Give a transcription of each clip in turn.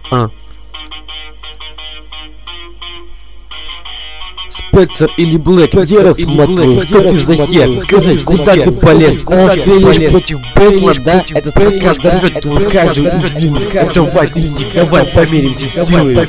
Спецер или Блэк, где рассматриваю, что ты за хер? Скажи, куда ты полез? Ты лишь против Бэтла, да? Этот подкаст дорвет твою каждую извилину. Давай, Тимсик, давай померимся силой.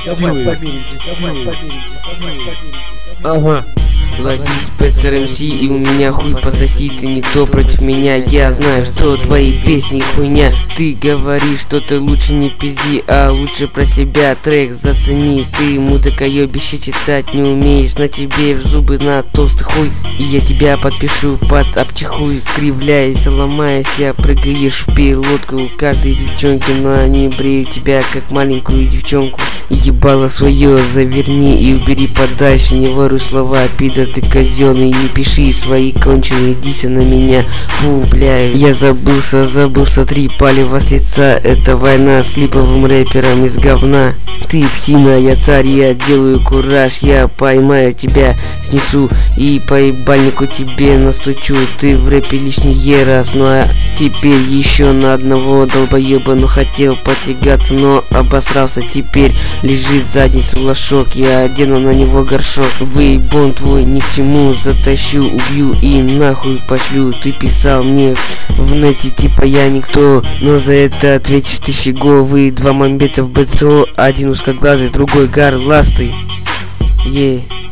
Ага. Лови Спецер МС и у меня хуй пососи. Ты никто против меня, я знаю, что твои песни хуйня. Ты говоришь, что ты лучше не пизди, а лучше про себя трек зацени. Ты мудакоёбище читать не умеешь, на тебе в зубы на толстый хуй. И я тебя подпишу под обчихуй. Кривляясь, ломаясь, я прыгаешь в пилотку у каждой девчонки, но они бреют тебя как маленькую девчонку. Ебало свое заверни и убери подальше, не воруй слова, пидор ты казённый, не пиши свои конченые дисы на меня. Фу, бля, я забылся, 3 палева с лица. Это война с липовым рэпером из говна. Ты псина, я царь, я делаю кураж. Я поймаю тебя, снесу и по ебальнику тебе настучу. Ты в рэпе лишний раз, ну а теперь еще на одного долбоеба. Ну хотел потягаться, но обосрался. Теперь лежит задницу лошок, я одену на него горшок. Выебон твой ни к чему, затащу, убью и нахуй пошлю. Ты писал мне в нете типа я никто, но за это ответишь тысячеговый. 2 мамбета в БЦО, один узкоглазый, другой горластый.